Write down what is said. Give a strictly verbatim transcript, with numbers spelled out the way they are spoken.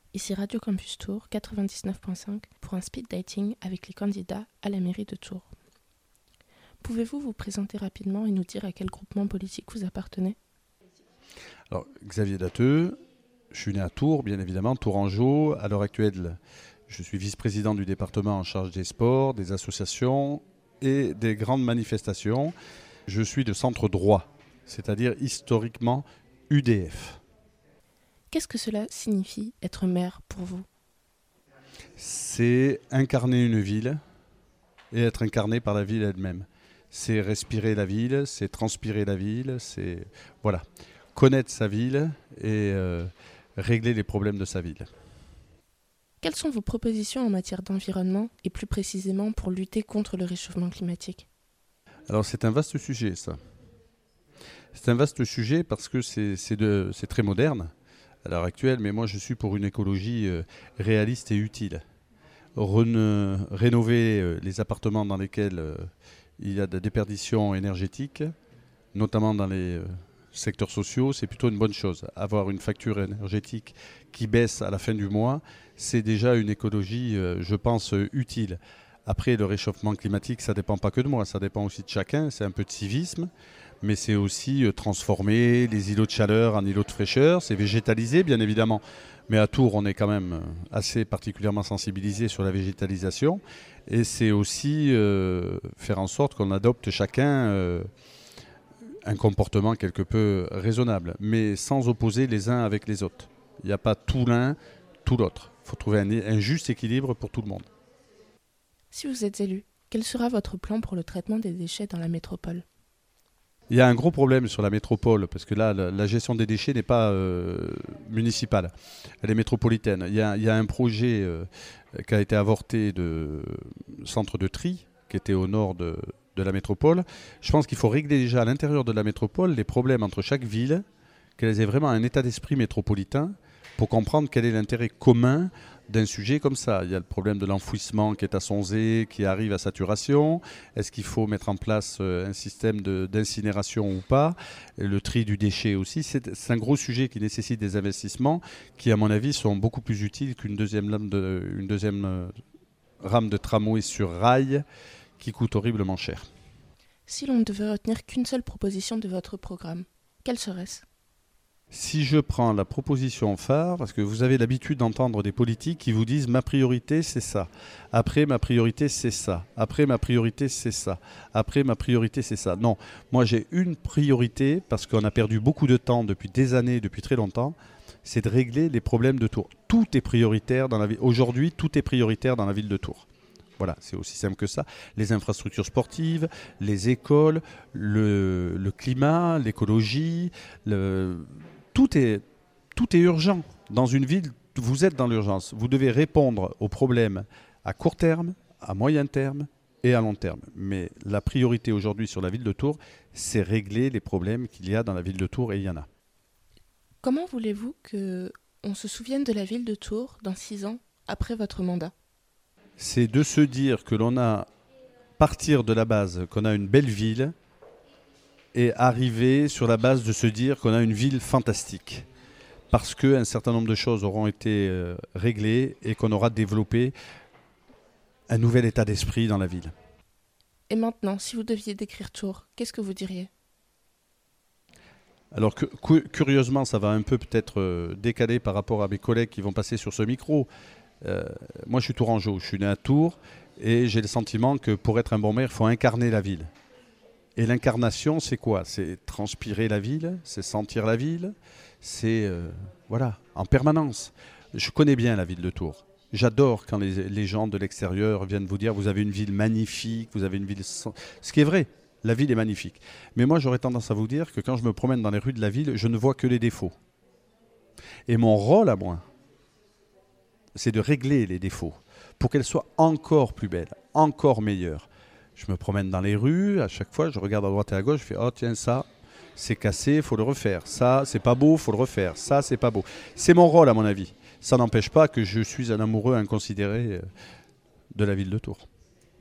Ici Radio Campus Tours quatre-vingt-dix-neuf point cinq pour un speed dating avec les candidats à la mairie de Tours. Pouvez-vous vous présenter rapidement et nous dire à quel groupement politique vous appartenez ? Alors, Xavier Datteux, je suis né à Tours, bien évidemment, Tourangeau. À l'heure actuelle, je suis vice-président du département en charge des sports, des associations et des grandes manifestations. Je suis de centre droit, c'est-à-dire historiquement U D F. Qu'est-ce que cela signifie être maire pour vous ? C'est incarner une ville et être incarné par la ville elle-même. C'est respirer la ville, c'est transpirer la ville, c'est voilà, connaître sa ville et euh, régler les problèmes de sa ville. Quelles sont vos propositions en matière d'environnement et plus précisément pour lutter contre le réchauffement climatique ? Alors c'est un vaste sujet ça. C'est un vaste sujet parce que c'est, c'est, de, c'est très moderne à l'heure actuelle, mais moi je suis pour une écologie euh, réaliste et utile. Rene, rénover euh, les appartements dans lesquels euh, il y a des déperditions énergétiques, notamment dans les euh, secteurs sociaux, c'est plutôt une bonne chose. Avoir une facture énergétique qui baisse à la fin du mois, c'est déjà une écologie, euh, je pense, euh, utile. Après, le réchauffement climatique, ça ne dépend pas que de moi, ça dépend aussi de chacun, c'est un peu de civisme. Mais c'est aussi euh, transformer les îlots de chaleur en îlots de fraîcheur. C'est végétaliser, bien évidemment. Mais à Tours, on est quand même assez particulièrement sensibilisé sur la végétalisation. Et c'est aussi euh, faire en sorte qu'on adopte chacun euh, un comportement quelque peu raisonnable, mais sans opposer les uns avec les autres. Il n'y a pas tout l'un, tout l'autre. Il faut trouver un, un juste équilibre pour tout le monde. Si vous êtes élu, quel sera votre plan pour le traitement des déchets dans la métropole ? Il y a un gros problème sur la métropole, parce que là, la, la gestion des déchets n'est pas euh, municipale, elle est métropolitaine. Il y a, il y a un projet euh, qui a été avorté de centre de tri, qui était au nord de, de la métropole. Je pense qu'il faut régler déjà à l'intérieur de la métropole les problèmes entre chaque ville, qu'elles aient vraiment un état d'esprit métropolitain, pour comprendre quel est l'intérêt commun d'un sujet comme ça. Il y a le problème de l'enfouissement qui est à Sonzé, qui arrive à saturation. Est-ce qu'il faut mettre en place un système de, d'incinération ou pas ? Et le tri du déchet aussi. C'est, c'est un gros sujet qui nécessite des investissements qui, à mon avis, sont beaucoup plus utiles qu'une deuxième, lame de, une deuxième euh, rame de tramway sur rail qui coûte horriblement cher. Si l'on ne devait retenir qu'une seule proposition de votre programme, quelle serait-ce ? Si je prends la proposition phare, parce que vous avez l'habitude d'entendre des politiques qui vous disent « ma priorité c'est ça, après ma priorité c'est ça, après ma priorité c'est ça, après ma priorité c'est ça ». Non, moi j'ai une priorité, parce qu'on a perdu beaucoup de temps depuis des années, depuis très longtemps, c'est de régler les problèmes de Tours. Tout est prioritaire dans la ville. Aujourd'hui, tout est prioritaire dans la ville de Tours. Voilà, c'est aussi simple que ça. Les infrastructures sportives, les écoles, le, le climat, l'écologie, le... Tout est, tout est urgent. Dans une ville, vous êtes dans l'urgence. Vous devez répondre aux problèmes à court terme, à moyen terme et à long terme. Mais la priorité aujourd'hui sur la ville de Tours, c'est régler les problèmes qu'il y a dans la ville de Tours, et il y en a. Comment voulez-vous qu'on se souvienne de la ville de Tours dans six ans après votre mandat ? C'est de se dire que l'on a, partir de la base, qu'on a une belle ville, et arriver sur la base de se dire qu'on a une ville fantastique. Parce qu'un certain nombre de choses auront été euh, réglées et qu'on aura développé un nouvel état d'esprit dans la ville. Et maintenant, si vous deviez décrire Tours, qu'est-ce que vous diriez ? Alors que, cu- curieusement, ça va un peu peut-être euh, décaler par rapport à mes collègues qui vont passer sur ce micro. Euh, moi, je suis tourangeau, je suis né à Tours et j'ai le sentiment que pour être un bon maire, il faut incarner la ville. Et l'incarnation, c'est quoi ? C'est transpirer la ville, c'est sentir la ville, c'est, euh, voilà, en permanence. Je connais bien la ville de Tours. J'adore quand les, les gens de l'extérieur viennent vous dire « vous avez une ville magnifique, vous avez une ville… » Ce qui est vrai, la ville est magnifique. Mais moi, j'aurais tendance à vous dire que quand je me promène dans les rues de la ville, je ne vois que les défauts. Et mon rôle à moi, c'est de régler les défauts pour qu'elle soit encore plus belle, encore meilleure. Je me promène dans les rues, à chaque fois, je regarde à droite et à gauche, je fais « oh tiens, ça, c'est cassé, il faut le refaire. Ça, c'est pas beau, il faut le refaire. Ça, c'est pas beau. » C'est mon rôle, à mon avis. Ça n'empêche pas que je suis un amoureux inconsidéré de la ville de Tours.